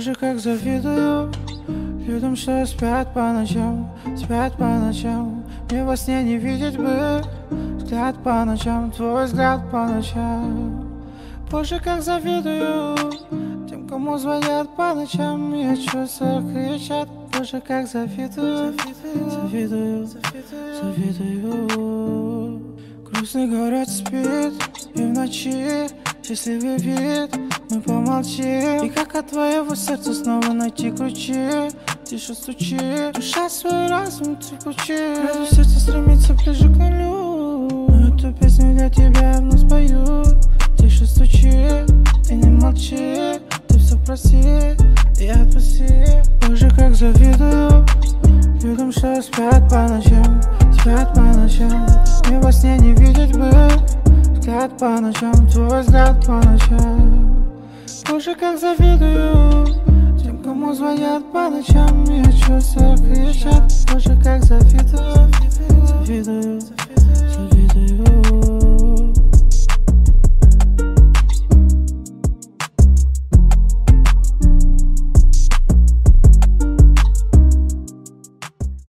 Боже, как завидую людям, что спят по ночам, спят по ночам. Мне во сне не видеть бы взгляд по ночам, твой взгляд по ночам. Боже, как завидую тем, кому звонят по ночам, и от чувства кричат. Боже, как завидую, завидую, завидую. Грустный город спит, и в ночи счастливый вид. Мы помолчим, и как от твоего сердца снова найти ключи. Тише стучи, душа свой разум ты включи. Разве сердце стремится ближе к нулю? Но эту песню для тебя вновь спою. Тише стучи, и не молчи. Ты все проси, и отпусти. Боже, как завидую людям, что спят по ночам, спят по ночам. Мне во сне не видеть бы взгляд по ночам, твой взгляд по ночам. Боже, как завидую тем, кому звонят по ночам, и от чувства кричат. Боже, как завидую, завидую, завидую.